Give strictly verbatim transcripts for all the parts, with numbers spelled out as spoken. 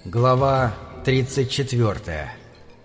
Глава тридцать четвёртая.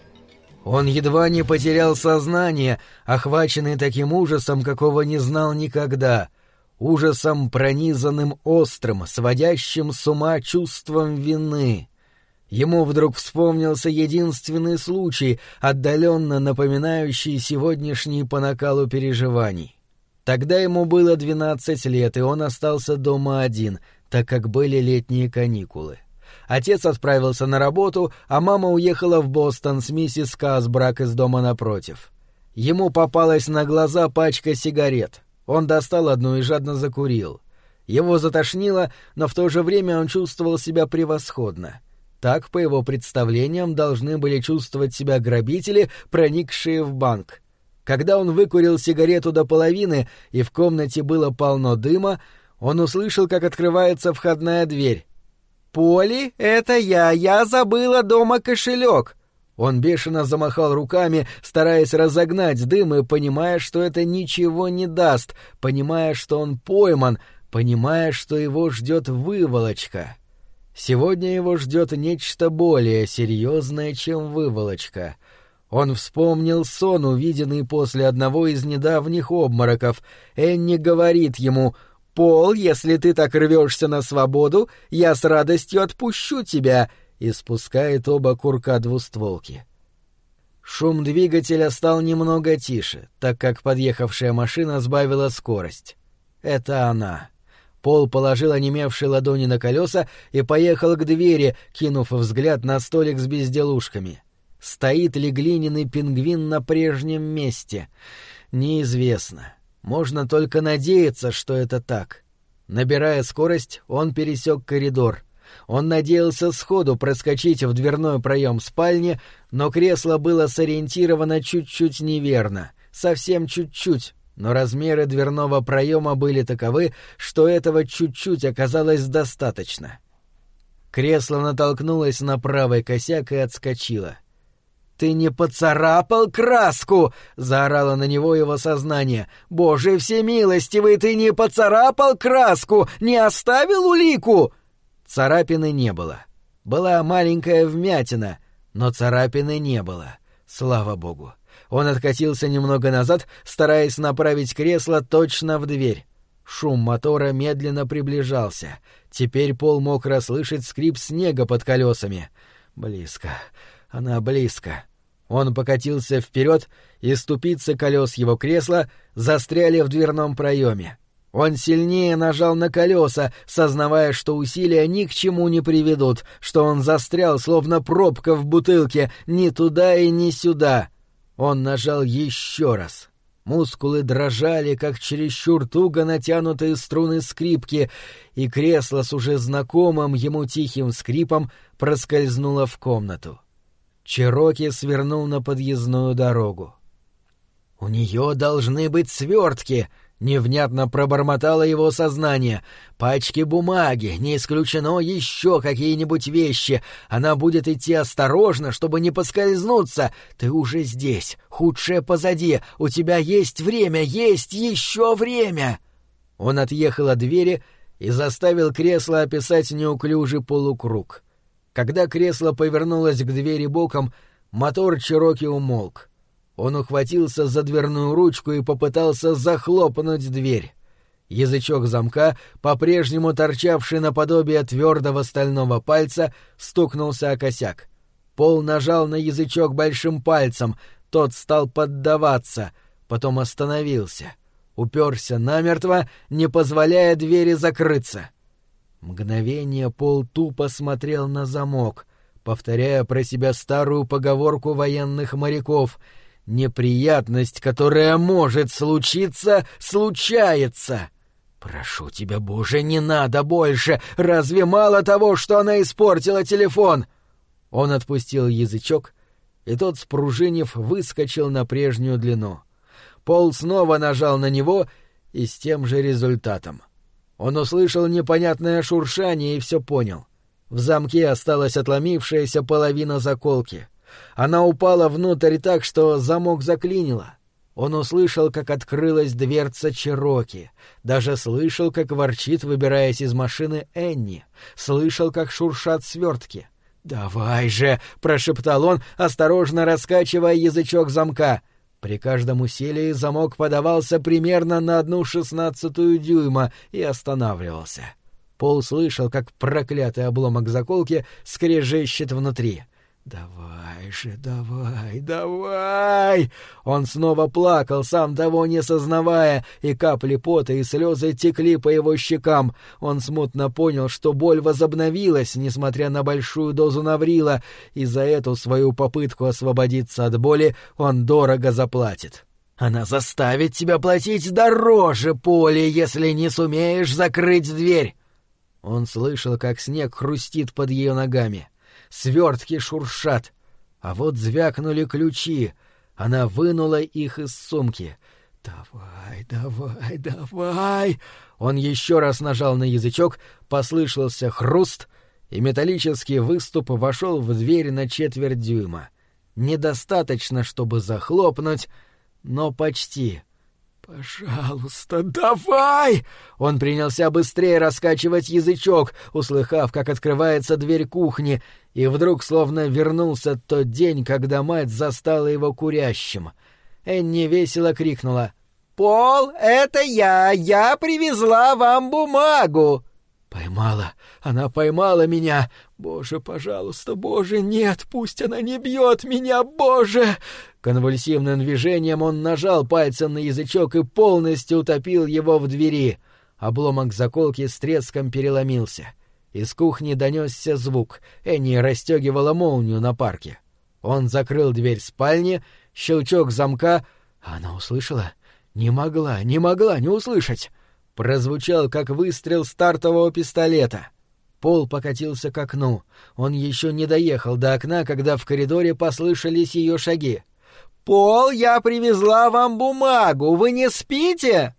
Он едва не потерял сознание, охваченный таким ужасом, какого не знал никогда, ужасом, пронизанным острым, сводящим с ума чувством вины. Ему вдруг вспомнился единственный случай, отдаленно напоминающий сегодняшний по накалу переживаний. Тогда ему было двенадцать лет, и он остался дома один, так как были летние каникулы. Отец отправился на работу, а мама уехала в Бостон с миссис Касбрак из дома напротив. Ему попалась на глаза пачка сигарет. Он достал одну и жадно закурил. Его затошнило, но в то же время он чувствовал себя превосходно. Так, по его представлениям, должны были чувствовать себя грабители, проникшие в банк. Когда он выкурил сигарету до половины, и в комнате было полно дыма, он услышал, как открывается входная дверь. «Поли, это я, я забыла дома кошелек!» Он бешено замахал руками, стараясь разогнать дым и понимая, что это ничего не даст, понимая, что он пойман, понимая, что его ждет выволочка. Сегодня его ждет нечто более серьезное, чем выволочка. Он вспомнил сон, увиденный после одного из недавних обмороков. Энни говорит ему: «Пол, если ты так рвешься на свободу, я с радостью отпущу тебя», и спускает оба курка двустволки. Шум двигателя стал немного тише, так как подъехавшая машина сбавила скорость. Это она. Пол положил онемевшие ладони на колеса и поехал к двери, кинув взгляд на столик с безделушками. Стоит ли глиняный пингвин на прежнем месте? Неизвестно. Можно только надеяться, что это так. Набирая скорость, он пересек коридор. Он надеялся сходу проскочить в дверной проем спальни, но кресло было сориентировано чуть-чуть неверно. Совсем чуть-чуть, но размеры дверного проема были таковы, что этого чуть-чуть оказалось достаточно. Кресло натолкнулось на правый косяк и отскочило. «Ты не поцарапал краску!» — заорало на него его сознание. «Боже всемилостивый, ты не поцарапал краску! Не оставил улику!» Царапины не было. Была маленькая вмятина, но царапины не было. Слава богу. Он откатился немного назад, стараясь направить кресло точно в дверь. Шум мотора медленно приближался. Теперь Пол мог расслышать скрип снега под колесами. Близко. Она близко. Он покатился вперед, и ступицы колес его кресла застряли в дверном проеме. Он сильнее нажал на колеса, сознавая, что усилия ни к чему не приведут, что он застрял, словно пробка в бутылке, ни туда и ни сюда. Он нажал еще раз. Мускулы дрожали, как чересчур туго натянутые струны скрипки, и кресло с уже знакомым ему тихим скрипом проскользнуло в комнату. Чероки свернул на подъездную дорогу. «У нее должны быть свертки!» — невнятно пробормотало его сознание. «Пачки бумаги, не исключено еще какие-нибудь вещи. Она будет идти осторожно, чтобы не поскользнуться. Ты уже здесь, худшее позади. У тебя есть время, есть еще время!» Он отъехал от двери и заставил кресло описать неуклюжий полукруг. Когда кресло повернулось к двери боком, мотор Чероки умолк. Он ухватился за дверную ручку и попытался захлопнуть дверь. Язычок замка, по-прежнему торчавший наподобие твердого стального пальца, стукнулся о косяк. Пол нажал на язычок большим пальцем, тот стал поддаваться, потом остановился, уперся намертво, не позволяя двери закрыться. Мгновение Пол тупо смотрел на замок, повторяя про себя старую поговорку военных моряков: «Неприятность, которая может случиться, случается». «Прошу тебя, Боже, не надо больше! Разве мало того, что она испортила телефон?» Он отпустил язычок, и тот, спружинив, выскочил на прежнюю длину. Пол снова нажал на него, и с тем же результатом. Он услышал непонятное шуршание и все понял. В замке осталась отломившаяся половина заколки. Она упала внутрь так, что замок заклинило. Он услышал, как открылась дверца Чероки. Даже слышал, как ворчит, выбираясь из машины, Энни. Слышал, как шуршат свертки. «Давай же!» — прошептал он, осторожно раскачивая язычок замка. При каждом усилии замок подавался примерно на одну шестнадцатую дюйма и останавливался. Пол слышал, как проклятый обломок заколки скрежещет внутри. «Давай же, давай, давай!» Он снова плакал, сам того не сознавая, и капли пота и слезы текли по его щекам. Он смутно понял, что боль возобновилась, несмотря на большую дозу наврила, и за эту свою попытку освободиться от боли он дорого заплатит. «Она заставит тебя платить дороже, Поле, если не сумеешь закрыть дверь!» Он слышал, как снег хрустит под ее ногами. Свертки шуршат. А вот звякнули ключи. Она вынула их из сумки. «Давай, давай, давай!» Он еще раз нажал на язычок, послышался хруст, и металлический выступ вошел в дверь на четверть дюйма. Недостаточно, чтобы захлопнуть, но почти. «Пожалуйста, давай!» Он принялся быстрее раскачивать язычок, услыхав, как открывается дверь кухни, и вдруг словно вернулся тот день, когда мать застала его курящим. Энни весело крикнула: «Пол, это я! Я привезла вам бумагу!» «Поймала! Она поймала меня! Боже, пожалуйста, Боже, нет! Пусть она не бьет меня, Боже!» Конвульсивным движением он нажал пальцем на язычок и полностью утопил его в двери. Обломок заколки с треском переломился. Из кухни донесся звук. Энни расстегивала молнию на парке. Он закрыл дверь спальни, щелчок замка. Она услышала? Не могла, не могла не услышать. Прозвучал, как выстрел стартового пистолета. Пол покатился к окну. Он еще не доехал до окна, когда в коридоре послышались ее шаги. «Пол, я привезла вам бумагу. Вы не спите?»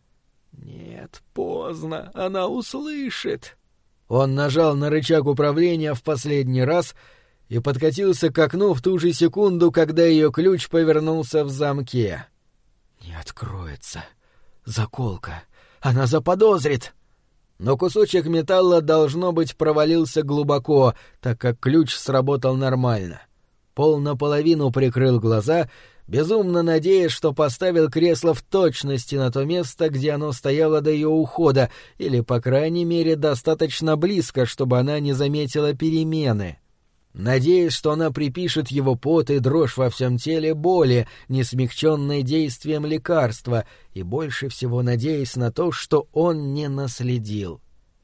«Нет, поздно. Она услышит». Он нажал на рычаг управления в последний раз и подкатился к окну в ту же секунду, когда ее ключ повернулся в замке. «Не откроется. Заколка. Она заподозрит». Но кусочек металла, должно быть, провалился глубоко, так как ключ сработал нормально. Пол наполовину прикрыл глаза, безумно надеясь, что поставил кресло в точности на то место, где оно стояло до ее ухода, или, по крайней мере, достаточно близко, чтобы она не заметила перемены. Надеясь, что она припишет его пот и дрожь во всем теле боли, не смягченной действием лекарства, и больше всего надеясь на то, что он не наследил.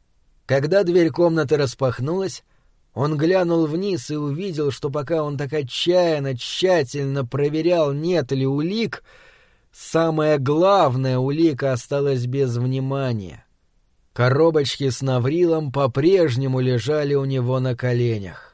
Когда дверь комнаты распахнулась, он глянул вниз и увидел, что пока он так отчаянно, тщательно проверял, нет ли улик, самая главная улика осталась без внимания. Коробочки с наврилом по-прежнему лежали у него на коленях.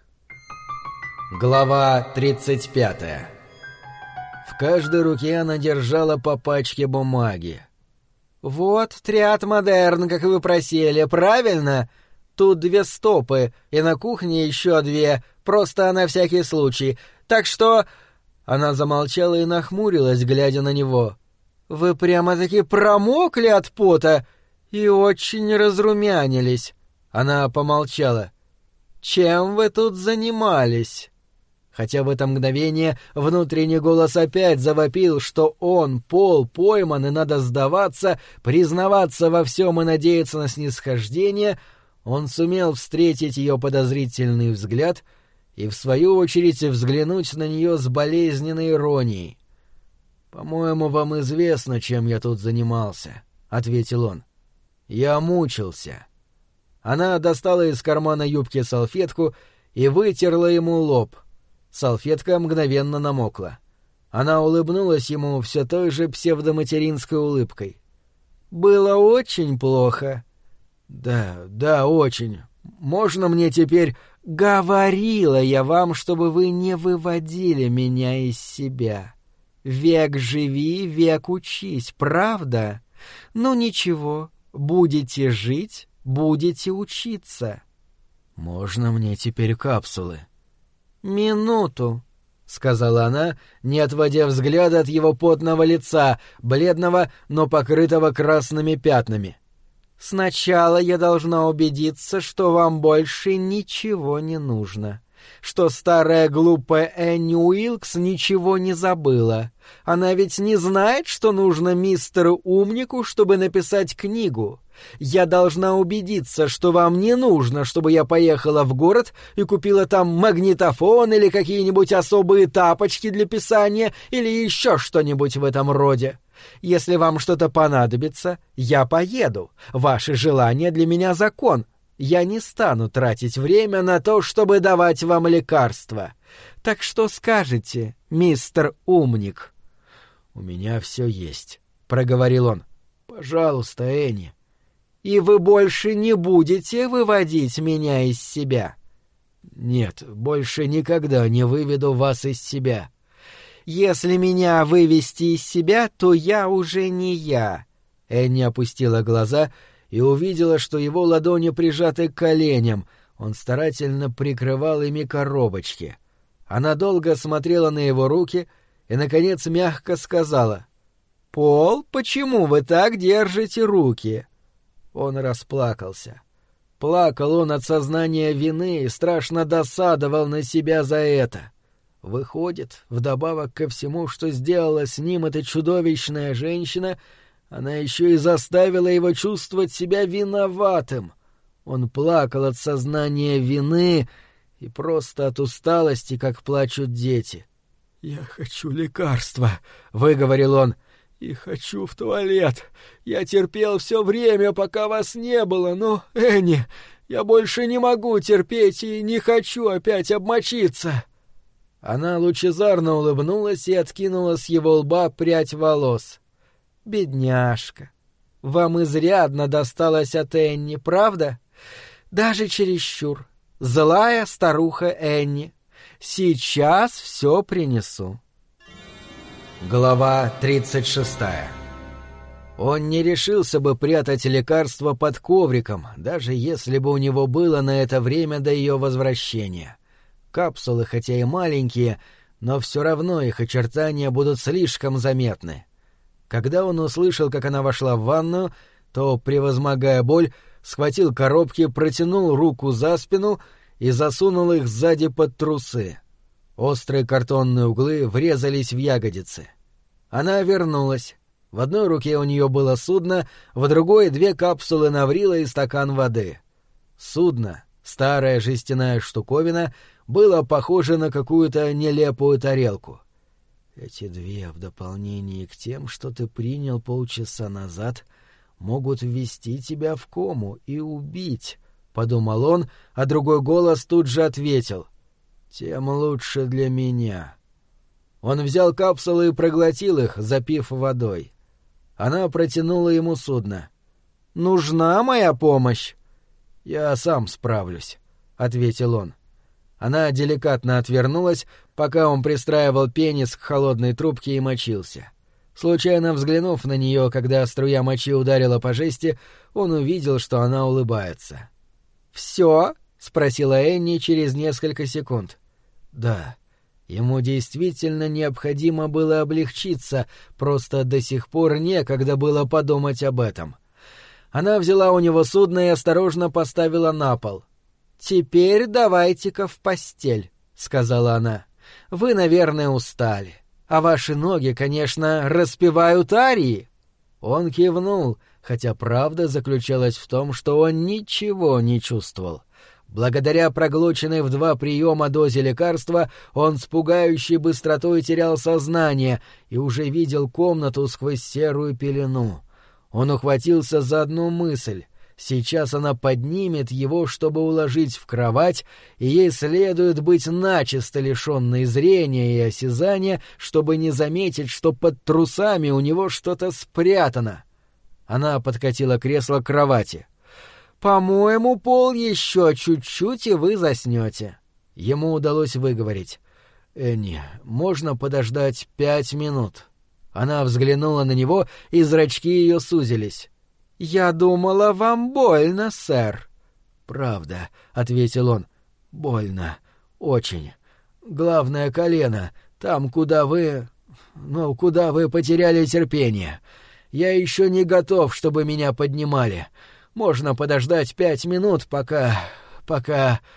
Глава тридцать пятая. В каждой руке она держала по пачке бумаги. «Вот триад модерн, как вы просили, правильно? Тут две стопы, и на кухне еще две, просто на всякий случай. Так что...» Она замолчала и нахмурилась, глядя на него. «Вы прямо-таки промокли от пота и очень разрумянились». Она помолчала. «Чем вы тут занимались?» Хотя в это мгновение внутренний голос опять завопил, что он, Пол, пойман, и надо сдаваться, признаваться во всем и надеяться на снисхождение, он сумел встретить ее подозрительный взгляд и, в свою очередь, взглянуть на нее с болезненной иронией. «По-моему, вам известно, чем я тут занимался», — ответил он. «Я мучился». Она достала из кармана юбки салфетку и вытерла ему лоб. Салфетка мгновенно намокла. Она улыбнулась ему все той же псевдоматеринской улыбкой. «Было очень плохо». «Да, да, очень. Можно мне теперь...» «Говорила я вам, чтобы вы не выводили меня из себя. Век живи, век учись, правда? Ну ничего, будете жить, будете учиться». «Можно мне теперь капсулы?» «Минуту», — сказала она, не отводя взгляда от его потного лица, бледного, но покрытого красными пятнами. «Сначала я должна убедиться, что вам больше ничего не нужно. что старая глупая Энни Уилкс ничего не забыла. Она ведь не знает, что нужно мистеру Умнику, чтобы написать книгу. Я должна убедиться, что вам не нужно, чтобы я поехала в город и купила там магнитофон или какие-нибудь особые тапочки для писания или еще что-нибудь в этом роде. Если вам что-то понадобится, я поеду. Ваши желания для меня закон. Я не стану тратить время на то, чтобы давать вам лекарства. Так что скажете, мистер Умник?» «У меня все есть», — проговорил он. «Пожалуйста, Энни». «И вы больше не будете выводить меня из себя?» «Нет, больше никогда не выведу вас из себя». «Если меня вывести из себя, то я уже не я». Энни опустила глаза и увидела, что его ладони прижаты к коленям, он старательно прикрывал ими коробочки. Она долго смотрела на его руки и, наконец, мягко сказала: «Пол, почему вы так держите руки?» Он расплакался. Плакал он от сознания вины и страшно досадовал на себя за это. Выходит, вдобавок ко всему, что сделала с ним эта чудовищная женщина, она еще и заставила его чувствовать себя виноватым. Он плакал от сознания вины и просто от усталости, как плачут дети. «Я хочу лекарства», — выговорил он. «И хочу в туалет. Я терпел все время, пока вас не было, но, Энни, я больше не могу терпеть и не хочу опять обмочиться». Она лучезарно улыбнулась и откинула с его лба прядь волос. «Бедняжка, вам изрядно досталось от Энни, правда? Даже чересчур. Злая старуха Энни. Сейчас все принесу». Глава тридцать шестая. Он не решился бы прятать лекарство под ковриком, даже если бы у него было на это время до ее возвращения. Капсулы, хотя и маленькие, но все равно их очертания будут слишком заметны. Когда он услышал, как она вошла в ванную, то, превозмогая боль, схватил коробки, протянул руку за спину и засунул их сзади под трусы. Острые картонные углы врезались в ягодицы. Она вернулась. В одной руке у нее было судно, в другой — две капсулы наврила и стакан воды. Судно, старая жестяная штуковина, было похоже на какую-то нелепую тарелку. «Эти две, в дополнение к тем, что ты принял полчаса назад, могут ввести тебя в кому и убить», — подумал он, а другой голос тут же ответил: «Тем лучше для меня». Он взял капсулы и проглотил их, запив водой. Она протянула ему судно. «Нужна моя помощь?» «Я сам справлюсь», — ответил он. Она деликатно отвернулась, пока он пристраивал пенис к холодной трубке и мочился. Случайно взглянув на нее, когда струя мочи ударила по жести, он увидел, что она улыбается. «Все?» — спросила Энни через несколько секунд. «Да». Ему действительно необходимо было облегчиться, просто до сих пор некогда было подумать об этом. Она взяла у него судно и осторожно поставила на пол. «Теперь давайте-ка в постель», — сказала она. «Вы, наверное, устали. А ваши ноги, конечно, распевают арии». Он кивнул, хотя правда заключалась в том, что он ничего не чувствовал. Благодаря проглоченной в два приема дозе лекарства он с пугающей быстротой терял сознание и уже видел комнату сквозь серую пелену. Он ухватился за одну мысль. Сейчас она поднимет его, чтобы уложить в кровать, и ей следует быть начисто лишенной зрения и осязания, чтобы не заметить, что под трусами у него что-то спрятано. Она подкатила кресло к кровати. «По-моему, Пол, еще чуть-чуть, и вы заснете». Ему удалось выговорить: «Энни, можно подождать пять минут?» Она взглянула на него, и зрачки ее сузились. «Я думала, вам больно, сэр». «Правда», — ответил он, — «больно. Очень. Главное — колено, там, куда вы... ну, куда вы потеряли терпение. Я еще не готов, чтобы меня поднимали. Можно подождать пять минут, пока... пока...»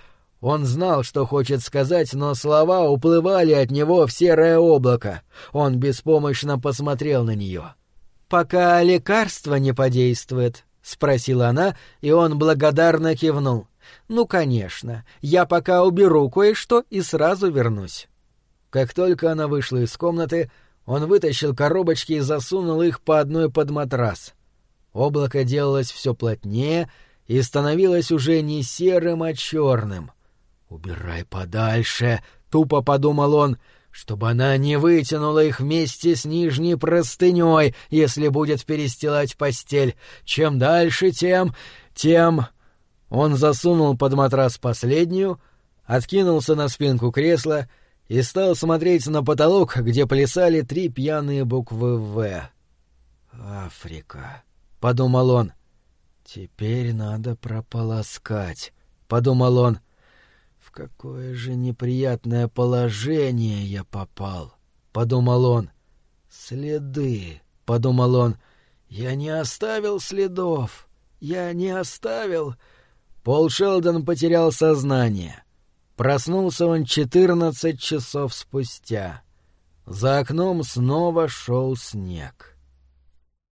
Он знал, что хочет сказать, но слова уплывали от него в серое облако. Он беспомощно посмотрел на нее. «Пока лекарство не подействует», — спросила она, и он благодарно кивнул. «Ну, конечно, я пока уберу кое-что и сразу вернусь». Как только она вышла из комнаты, он вытащил коробочки и засунул их по одной под матрас. Облако делалось все плотнее и становилось уже не серым, а черным. «Убирай подальше», — тупо подумал он, — «чтобы она не вытянула их вместе с нижней простыней, если будет перестилать постель. Чем дальше, тем... тем...» Он засунул под матрас последнюю, откинулся на спинку кресла и стал смотреть на потолок, где плясали три пьяные буквы «В». «Африка», — подумал он. «Теперь надо прополоскать», — подумал он. «В какое же неприятное положение я попал», — подумал он. «Следы», — подумал он. «Я не оставил следов. Я не оставил...» Пол Шелдон потерял сознание. Проснулся он четырнадцать часов спустя. За окном снова шел снег.